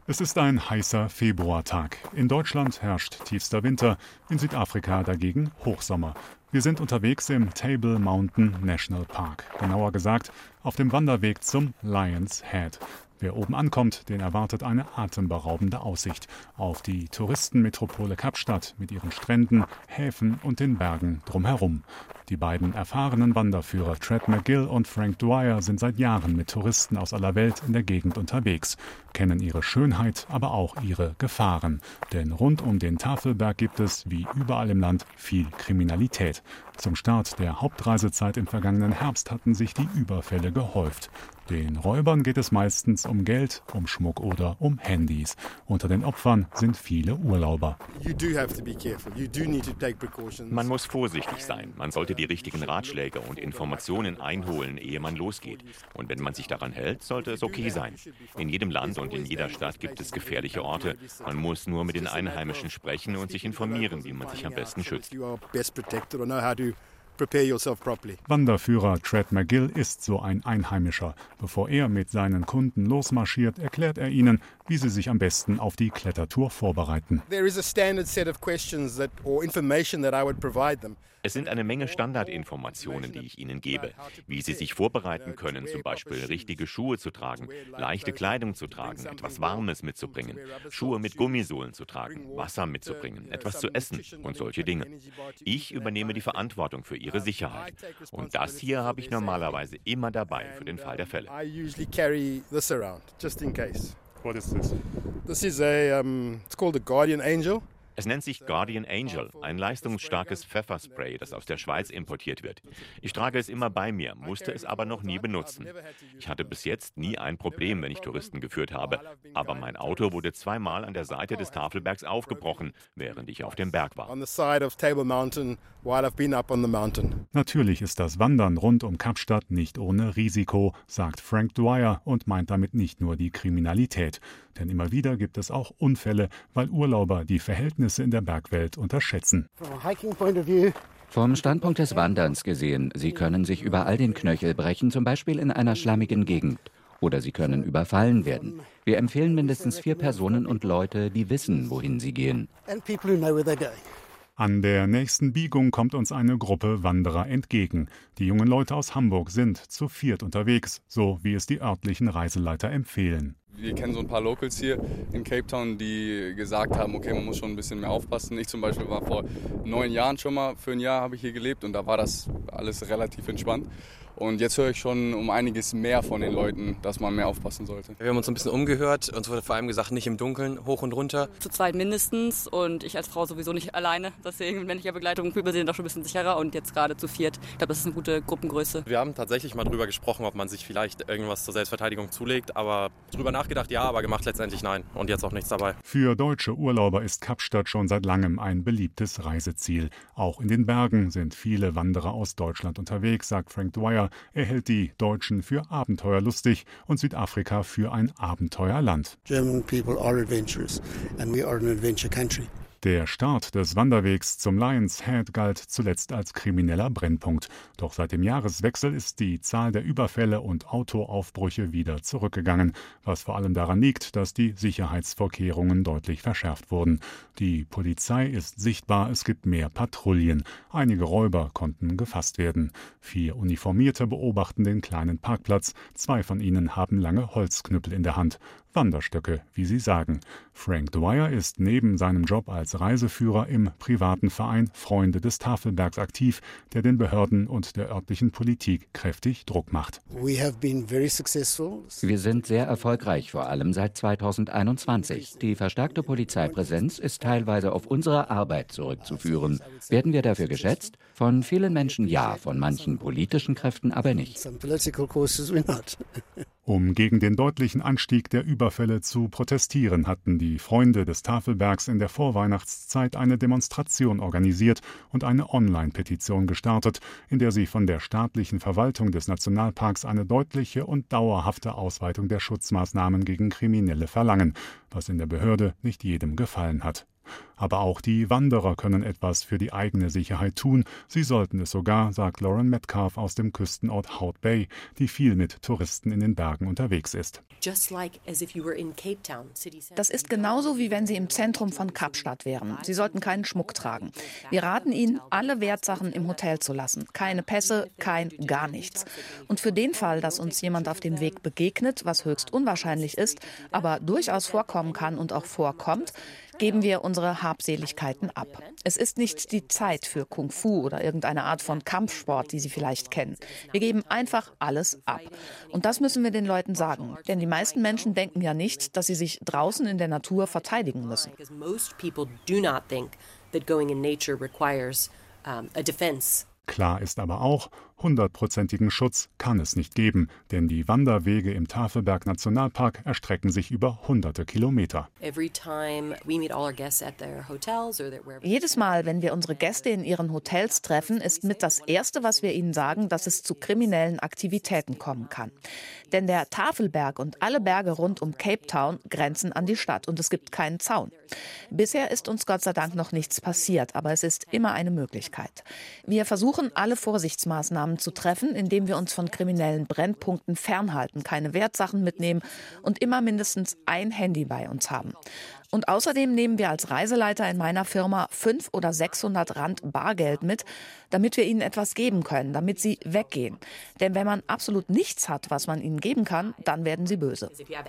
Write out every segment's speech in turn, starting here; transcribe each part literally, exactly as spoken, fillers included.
Es ist ein heißer Februartag. In Deutschland herrscht tiefster Winter, in Südafrika dagegen Hochsommer. Wir sind unterwegs im Table Mountain National Park, genauer gesagt auf dem Wanderweg zum Lions Head. Wer oben ankommt, den erwartet eine atemberaubende Aussicht auf die Touristenmetropole Kapstadt mit ihren Stränden, Häfen und den Bergen drumherum. Die beiden erfahrenen Wanderführer Trad McGill und Frank Dwyer sind seit Jahren mit Touristen aus aller Welt in der Gegend unterwegs, kennen ihre Schönheit, aber auch ihre Gefahren. Denn rund um den Tafelberg gibt es, wie überall im Land, viel Kriminalität. Zum Start der Hauptreisezeit im vergangenen Herbst hatten sich die Überfälle gehäuft. Den Räubern geht es meistens um Geld, um Schmuck oder um Handys. Unter den Opfern sind viele Urlauber. Man muss vorsichtig sein. Man sollte die richtigen Ratschläge und Informationen einholen, ehe man losgeht. Und wenn man sich daran hält, sollte es okay sein. In jedem Land und in jeder Stadt gibt es gefährliche Orte. Man muss nur mit den Einheimischen sprechen und sich informieren, wie man sich am besten schützt. Wanderführer Trad McGill ist so ein Einheimischer. Bevor er mit seinen Kunden losmarschiert, erklärt er ihnen, wie sie sich am besten auf die Klettertour vorbereiten. Es sind eine Menge Standardinformationen, die ich ihnen gebe. Wie sie sich vorbereiten können, zum Beispiel richtige Schuhe zu tragen, leichte Kleidung zu tragen, etwas Warmes mitzubringen, Schuhe mit Gummisohlen zu tragen, Wasser mitzubringen, etwas zu essen und solche Dinge. Ich übernehme die Verantwortung für ihre Sicherheit. Und das hier habe ich normalerweise immer dabei für den Fall der Fälle. What is this? This is a, um, it's called a Guardian Angel. Es nennt sich Guardian Angel, ein leistungsstarkes Pfefferspray, das aus der Schweiz importiert wird. Ich trage es immer bei mir, musste es aber noch nie benutzen. Ich hatte bis jetzt nie ein Problem, wenn ich Touristen geführt habe. Aber mein Auto wurde zweimal an der Seite des Tafelbergs aufgebrochen, während ich auf dem Berg war. Natürlich ist das Wandern rund um Kapstadt nicht ohne Risiko, sagt Frank Dwyer und meint damit nicht nur die Kriminalität. Denn immer wieder gibt es auch Unfälle, weil Urlauber die Verhältnisse in der Bergwelt unterschätzen. Vom Standpunkt des Wanderns gesehen, Sie können sich überall den Knöchel brechen, zum Beispiel in einer schlammigen Gegend. Oder Sie können überfallen werden. Wir empfehlen mindestens vier Personen und Leute, die wissen, wohin sie gehen. An der nächsten Biegung kommt uns eine Gruppe Wanderer entgegen. Die jungen Leute aus Hamburg sind zu viert unterwegs, so wie es die örtlichen Reiseleiter empfehlen. Wir kennen so ein paar Locals hier in Cape Town, die gesagt haben, okay, man muss schon ein bisschen mehr aufpassen. Ich zum Beispiel war vor neun Jahren schon mal, für ein Jahr habe ich hier gelebt und da war das alles relativ entspannt. Und jetzt höre ich schon um einiges mehr von den Leuten, dass man mehr aufpassen sollte. Wir haben uns ein bisschen umgehört. Uns wurde vor allem gesagt, nicht im Dunkeln, hoch und runter. Zu zweit mindestens und ich als Frau sowieso nicht alleine. Deswegen mit männlicher Begleitung fühlt man sich doch schon ein bisschen sicherer und jetzt gerade zu viert. Ich glaube, das ist eine gute Gruppengröße. Wir haben tatsächlich mal drüber gesprochen, ob man sich vielleicht irgendwas zur Selbstverteidigung zulegt. Aber drüber nachgedacht, ja, aber gemacht letztendlich nein. Und jetzt auch nichts dabei. Für deutsche Urlauber ist Kapstadt schon seit langem ein beliebtes Reiseziel. Auch in den Bergen sind viele Wanderer aus Deutschland unterwegs, sagt Frank Dwyer. Er hält die Deutschen für abenteuerlustig und Südafrika für ein Abenteuerland. German people are adventurous and we are an adventure country. Der Start des Wanderwegs zum Lions Head galt zuletzt als krimineller Brennpunkt. Doch seit dem Jahreswechsel ist die Zahl der Überfälle und Autoaufbrüche wieder zurückgegangen, was vor allem daran liegt, dass die Sicherheitsvorkehrungen deutlich verschärft wurden. Die Polizei ist sichtbar, es gibt mehr Patrouillen. Einige Räuber konnten gefasst werden. Vier Uniformierte beobachten den kleinen Parkplatz. Zwei von ihnen haben lange Holzknüppel in der Hand. Wanderstöcke, wie sie sagen. Frank Dwyer ist neben seinem Job als Reiseführer im privaten Verein Freunde des Tafelbergs aktiv, der den Behörden und der örtlichen Politik kräftig Druck macht. Wir sind sehr erfolgreich, vor allem seit zweitausendeinundzwanzig. Die verstärkte Polizeipräsenz ist teilweise auf unsere Arbeit zurückzuführen. Werden wir dafür geschätzt? Von vielen Menschen ja, von manchen politischen Kräften aber nicht. Um gegen den deutlichen Anstieg der Überfälle zu protestieren, hatten die Freunde des Tafelbergs in der Vorweihnachtszeit eine Demonstration organisiert und eine Online-Petition gestartet, in der sie von der staatlichen Verwaltung des Nationalparks eine deutliche und dauerhafte Ausweitung der Schutzmaßnahmen gegen Kriminelle verlangen, was in der Behörde nicht jedem gefallen hat. Aber auch die Wanderer können etwas für die eigene Sicherheit tun. Sie sollten es sogar, sagt Lauren Metcalf aus dem Küstenort Hout Bay, die viel mit Touristen in den Bergen unterwegs ist. Das ist genauso, wie wenn Sie im Zentrum von Kapstadt wären. Sie sollten keinen Schmuck tragen. Wir raten Ihnen, alle Wertsachen im Hotel zu lassen. Keine Pässe, kein gar nichts. Und für den Fall, dass uns jemand auf dem Weg begegnet, was höchst unwahrscheinlich ist, aber durchaus vorkommen kann und auch vorkommt, geben wir unsere Habseligkeiten ab. Es ist nicht die Zeit für Kung Fu oder irgendeine Art von Kampfsport, die Sie vielleicht kennen. Wir geben einfach alles ab. Und das müssen wir den Leuten sagen. Denn die meisten Menschen denken ja nicht, dass sie sich draußen in der Natur verteidigen müssen. Klar ist aber auch, hundertprozentigen Schutz kann es nicht geben, denn die Wanderwege im Tafelberg-Nationalpark erstrecken sich über hunderte Kilometer. Jedes Mal, wenn wir unsere Gäste in ihren Hotels treffen, ist mit das Erste, was wir ihnen sagen, dass es zu kriminellen Aktivitäten kommen kann. Denn der Tafelberg und alle Berge rund um Cape Town grenzen an die Stadt und es gibt keinen Zaun. Bisher ist uns Gott sei Dank noch nichts passiert, aber es ist immer eine Möglichkeit. Wir versuchen, alle Vorsichtsmaßnahmen zu treffen, indem wir uns von kriminellen Brennpunkten fernhalten, keine Wertsachen mitnehmen und immer mindestens ein Handy bei uns haben. Und außerdem nehmen wir als Reiseleiter in meiner Firma fünfhundert oder sechshundert Rand Bargeld mit, damit wir ihnen etwas geben können, damit sie weggehen. Denn wenn man absolut nichts hat, was man ihnen geben kann, dann werden sie böse.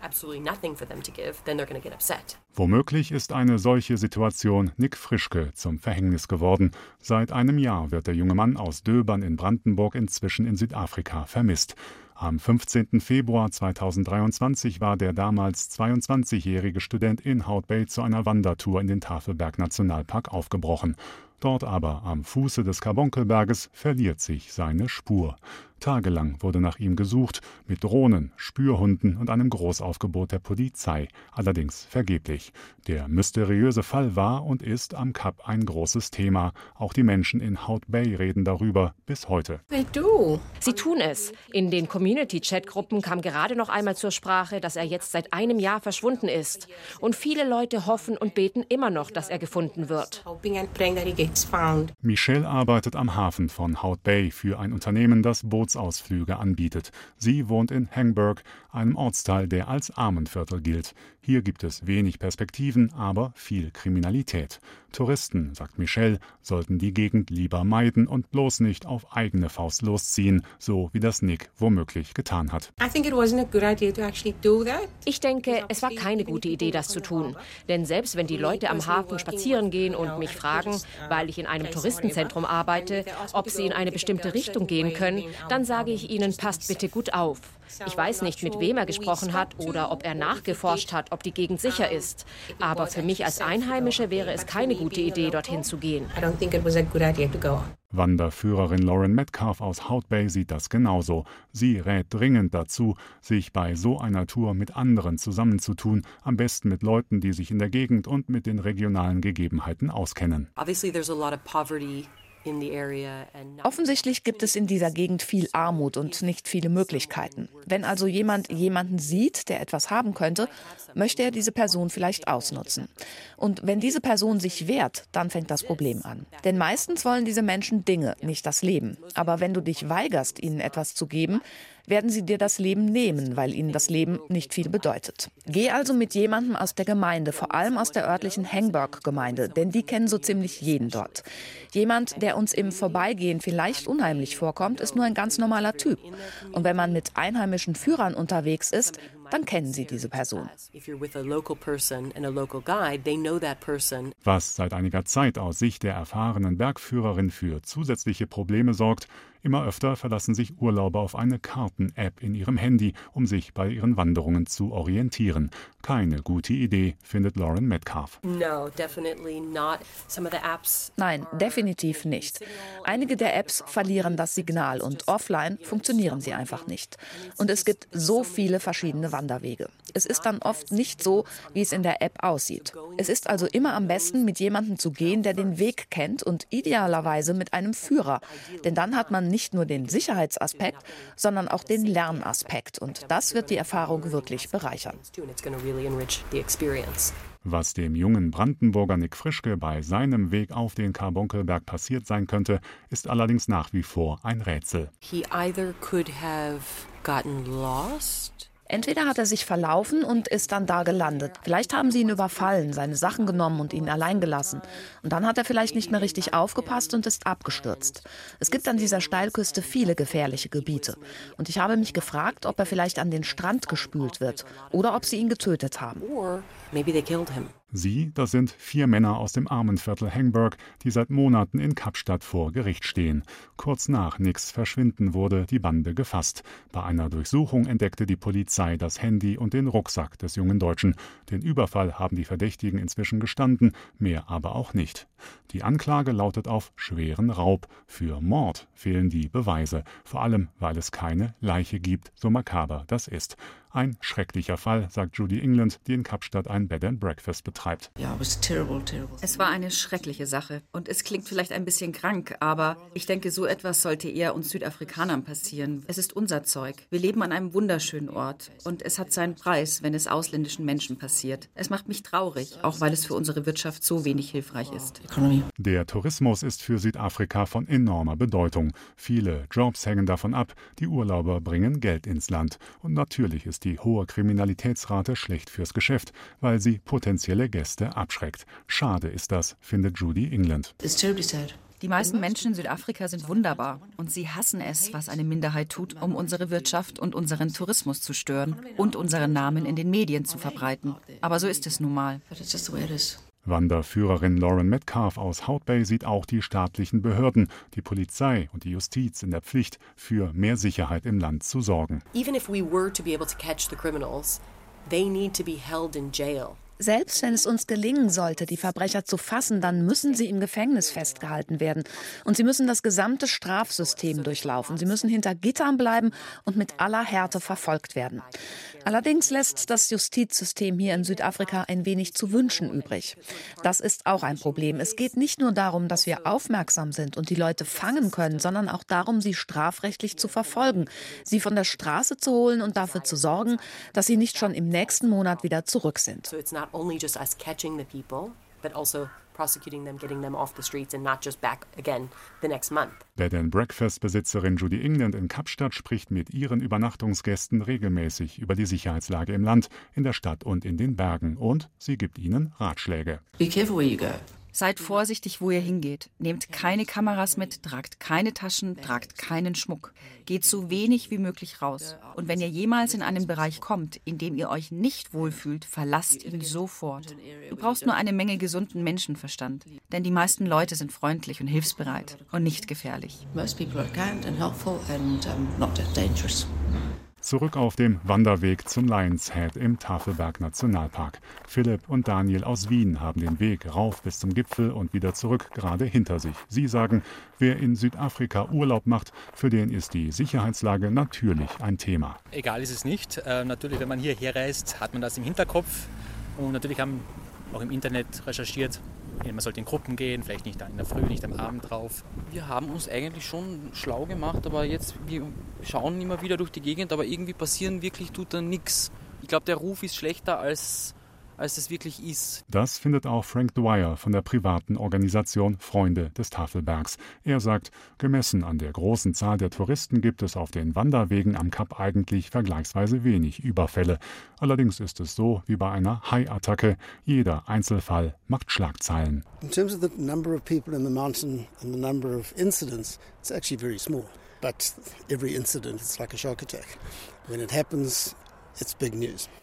Womöglich ist eine solche Situation Nick Frischke zum Verhängnis geworden. Seit einem Jahr wird der junge Mann aus Döbern in Brandenburg inzwischen in Südafrika vermisst. Am fünfzehnten Februar zweitausenddreiundzwanzig war der damals zweiundzwanzigjährige Student in Hout Bay zu einer Wandertour in den Tafelberg-Nationalpark aufgebrochen. Dort aber, am Fuße des Carbonkelberges, verliert sich seine Spur. Tagelang wurde nach ihm gesucht, mit Drohnen, Spürhunden und einem Großaufgebot der Polizei, allerdings vergeblich. Der mysteriöse Fall war und ist am Kap ein großes Thema. Auch die Menschen in Hout Bay reden darüber bis heute. Sie tun es. In den Community-Chat-Gruppen kam gerade noch einmal zur Sprache, dass er jetzt seit einem Jahr verschwunden ist. Und viele Leute hoffen und beten immer noch, dass er gefunden wird. Michelle arbeitet am Hafen von Hout Bay für ein Unternehmen, das Bootsausflüge anbietet. Sie wohnt in Hengburg, einem Ortsteil, der als Armenviertel gilt. Hier gibt es wenig Perspektiven, aber viel Kriminalität. Touristen, sagt Michelle, sollten die Gegend lieber meiden und bloß nicht auf eigene Faust losziehen, so wie das Nick womöglich getan hat. Ich denke, es war keine gute Idee, das zu tun. Denn selbst wenn die Leute am Hafen spazieren gehen und mich fragen, weil ich in einem Touristenzentrum arbeite, ob sie in eine bestimmte Richtung gehen können, dann sage ich ihnen, passt bitte gut auf. Ich weiß nicht, mit wem er gesprochen hat oder ob er nachgeforscht hat, ob die Gegend sicher ist. Aber für mich als Einheimische wäre es keine gute Idee, dorthin zu gehen. Wanderführerin Lauren Metcalf aus Hout Bay sieht das genauso. Sie rät dringend dazu, sich bei so einer Tour mit anderen zusammenzutun, am besten mit Leuten, die sich in der Gegend und mit den regionalen Gegebenheiten auskennen. Offensichtlich gibt es in dieser Gegend viel Armut und nicht viele Möglichkeiten. Wenn also jemand jemanden sieht, der etwas haben könnte, möchte er diese Person vielleicht ausnutzen. Und wenn diese Person sich wehrt, dann fängt das Problem an. Denn meistens wollen diese Menschen Dinge, nicht das Leben. Aber wenn du dich weigerst, ihnen etwas zu geben, werden sie dir das Leben nehmen, weil ihnen das Leben nicht viel bedeutet. Geh also mit jemandem aus der Gemeinde, vor allem aus der örtlichen Hengburg-Gemeinde, denn die kennen so ziemlich jeden dort. Jemand, der uns im Vorbeigehen vielleicht unheimlich vorkommt, ist nur ein ganz normaler Typ. Und wenn man mit einheimischen Führern unterwegs ist, dann kennen sie diese Person. Was seit einiger Zeit aus Sicht der erfahrenen Bergführerin für zusätzliche Probleme sorgt: Immer öfter verlassen sich Urlauber auf eine Karten-App in ihrem Handy, um sich bei ihren Wanderungen zu orientieren. Keine gute Idee, findet Lauren Metcalf. Nein, definitiv nicht. Einige der Apps verlieren das Signal und offline funktionieren sie einfach nicht. Und es gibt so viele verschiedene Wanderwege. Es ist dann oft nicht so, wie es in der App aussieht. Es ist also immer am besten, mit jemandem zu gehen, der den Weg kennt und idealerweise mit einem Führer. Denn dann hat man nicht nur den Sicherheitsaspekt, sondern auch den Lernaspekt. Und das wird die Erfahrung wirklich bereichern. Was dem jungen Brandenburger Nick Frischke bei seinem Weg auf den Karbunkelberg passiert sein könnte, ist allerdings nach wie vor ein Rätsel. He either could have gotten lost. Entweder hat er sich verlaufen und ist dann da gelandet. Vielleicht haben sie ihn überfallen, seine Sachen genommen und ihn allein gelassen. Und dann hat er vielleicht nicht mehr richtig aufgepasst und ist abgestürzt. Es gibt an dieser Steilküste viele gefährliche Gebiete. Und ich habe mich gefragt, ob er vielleicht an den Strand gespült wird oder ob sie ihn getötet haben. Sie, das sind vier Männer aus dem Armenviertel Hengberg, die seit Monaten in Kapstadt vor Gericht stehen. Kurz nach Nicks Verschwinden wurde die Bande gefasst. Bei einer Durchsuchung entdeckte die Polizei das Handy und den Rucksack des jungen Deutschen. Den Überfall haben die Verdächtigen inzwischen gestanden, mehr aber auch nicht. Die Anklage lautet auf schweren Raub. Für Mord fehlen die Beweise, vor allem weil es keine Leiche gibt, so makaber das ist. Ein schrecklicher Fall, sagt Judy England, die in Kapstadt ein Bed and Breakfast betreibt. Es war eine schreckliche Sache und es klingt vielleicht ein bisschen krank, aber ich denke, so etwas sollte eher uns Südafrikanern passieren. Es ist unser Zeug. Wir leben an einem wunderschönen Ort und es hat seinen Preis, wenn es ausländischen Menschen passiert. Es macht mich traurig, auch weil es für unsere Wirtschaft so wenig hilfreich ist. Der Tourismus ist für Südafrika von enormer Bedeutung. Viele Jobs hängen davon ab, die Urlauber bringen Geld ins Land. Und natürlich ist die hohe Kriminalitätsrate schlecht fürs Geschäft, weil sie potenzielle Gäste abschreckt. Schade ist das, findet Judy England. Die meisten Menschen in Südafrika sind wunderbar und sie hassen es, was eine Minderheit tut, um unsere Wirtschaft und unseren Tourismus zu stören und unseren Namen in den Medien zu verbreiten. Aber so ist es nun mal. Wanderführerin Lauren Metcalf aus Hout Bay sieht auch die staatlichen Behörden, die Polizei und die Justiz in der Pflicht, für mehr Sicherheit im Land zu sorgen. Even if we were to be able to catch the criminals, they need to be held in jail. Selbst wenn es uns gelingen sollte, die Verbrecher zu fassen, dann müssen sie im Gefängnis festgehalten werden. Und sie müssen das gesamte Strafsystem durchlaufen. Sie müssen hinter Gittern bleiben und mit aller Härte verfolgt werden. Allerdings lässt das Justizsystem hier in Südafrika ein wenig zu wünschen übrig. Das ist auch ein Problem. Es geht nicht nur darum, dass wir aufmerksam sind und die Leute fangen können, sondern auch darum, sie strafrechtlich zu verfolgen, sie von der Straße zu holen und dafür zu sorgen, dass sie nicht schon im nächsten Monat wieder zurück sind. Only just us catching the people, but also prosecuting them, getting them off the streets and not just back again the next month. Bed and Breakfast Besitzerin Judy England in Kapstadt spricht mit ihren Übernachtungsgästen regelmäßig über die Sicherheitslage im Land, in der Stadt und in den Bergen, und sie gibt ihnen Ratschläge. Be careful where you go. Seid vorsichtig, wo ihr hingeht. Nehmt keine Kameras mit, tragt keine Taschen, tragt keinen Schmuck. Geht so wenig wie möglich raus. Und wenn ihr jemals in einen Bereich kommt, in dem ihr euch nicht wohlfühlt, verlasst ihn sofort. Du brauchst nur eine Menge gesunden Menschenverstand. Denn die meisten Leute sind freundlich und hilfsbereit und nicht gefährlich. Most people are kind and helpful and um, not dangerous. Zurück auf dem Wanderweg zum Lions Head im Tafelberg Nationalpark. Philipp und Daniel aus Wien haben den Weg rauf bis zum Gipfel und wieder zurück gerade hinter sich. Sie sagen, wer in Südafrika Urlaub macht, für den ist die Sicherheitslage natürlich ein Thema. Egal ist es nicht. Äh, natürlich, wenn man hierher reist, hat man das im Hinterkopf. Und natürlich haben auch im Internet recherchiert, man sollte in Gruppen gehen, vielleicht nicht in der Früh, nicht am Abend drauf. Wir haben uns eigentlich schon schlau gemacht, aber jetzt, wir schauen immer wieder durch die Gegend, aber irgendwie passieren wirklich tut da nichts. Ich glaube, der Ruf ist schlechter, als, als es wirklich ist. Das findet auch Frank Dwyer von der privaten Organisation Freunde des Tafelbergs. Er sagt, gemessen an der großen Zahl der Touristen gibt es auf den Wanderwegen am Kap eigentlich vergleichsweise wenig Überfälle. Allerdings ist es so wie bei einer Haiattacke. Jeder Einzelfall macht Schlagzeilen. In terms of the number of people in the mountain and the number of incidents, it's actually very small. But every incident is like a shark attack. When it happens, it's big news.